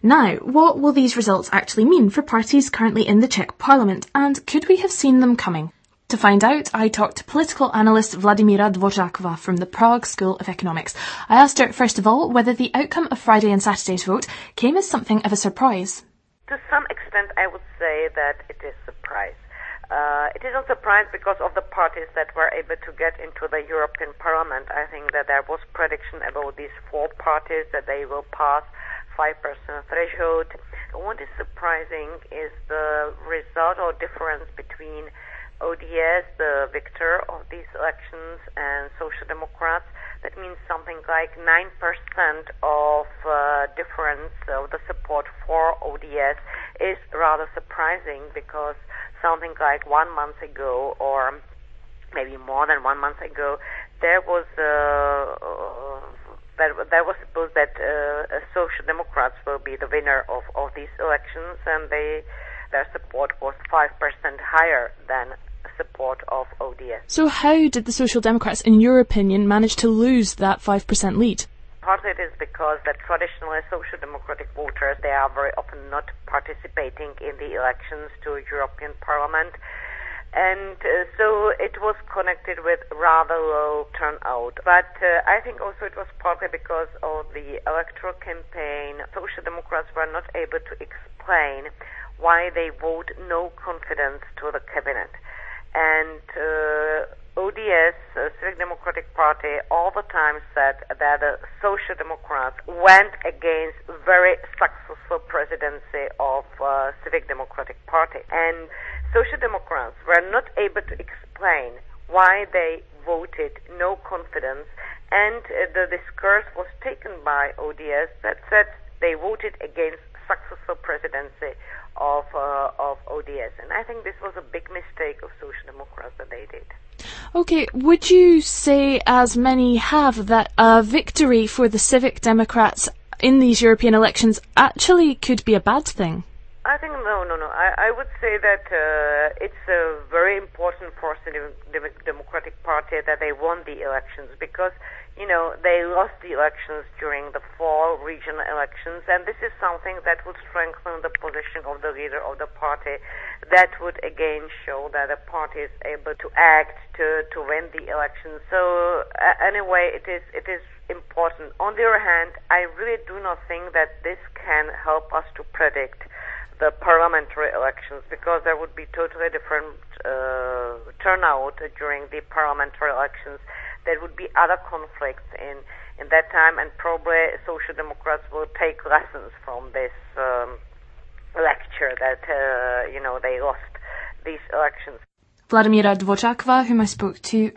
Now, what will these results actually mean for parties currently in the Czech Parliament, and could we have seen them coming? To find out, I talked to political analyst Vladimíra Dvořáková from the Prague School of Economics. I asked her, first of all, whether the outcome of Friday and Saturday's vote came as something of a surprise. To some extent, I would say that it is a surprise. It is a surprise because of the parties that were able to get into the European Parliament. I think that there was prediction about these four parties that they will pass 5% threshold. What is surprising is the result or difference between ODS, the victor of these elections, and Social Democrats. That means something like 9% of difference of the support for ODS is rather surprising, because something like 1 month ago, or maybe more than 1 month ago, there was supposed that Social Democrats will be the winner of these elections, and their support was 5% higher than support of ODS. So how did the Social Democrats, in your opinion, manage to lose that 5% lead? Partly it is because that traditionally Social Democratic voters, they are very often not participating in the elections to European Parliament. And so it was connected with rather low turnout. But I think also it was partly because of the electoral campaign. Social Democrats were not able to explain why they vote no confidence to the cabinet. And ODS, Civic Democratic Party, all the time said that the Social Democrats went against very successful presidency of Civic Democratic Party. And Social Democrats were not able to explain why they voted no confidence, and the discourse was taken by ODS that said they voted against successful presidency of ODS. And I think this was a big mistake of Social Democrats that they did. Okay, would you say, as many have, that a victory for the Civic Democrats in these European elections actually could be a bad thing? I think no. I would say that it's very important for the Democratic Party that they won the elections, because, they lost the elections during the fall regional elections, and this is something that would strengthen the position of the leader of the party. That would again show that the party is able to act to win the elections. So anyway, it is important. On the other hand, I really do not think that this can help us to predict the parliamentary elections, because there would be totally different turnout during the parliamentary elections. There would be other conflicts in that time, and probably Social Democrats will take lessons from this lecture that they lost these elections. Vladimíra Dvořáková, whom I spoke to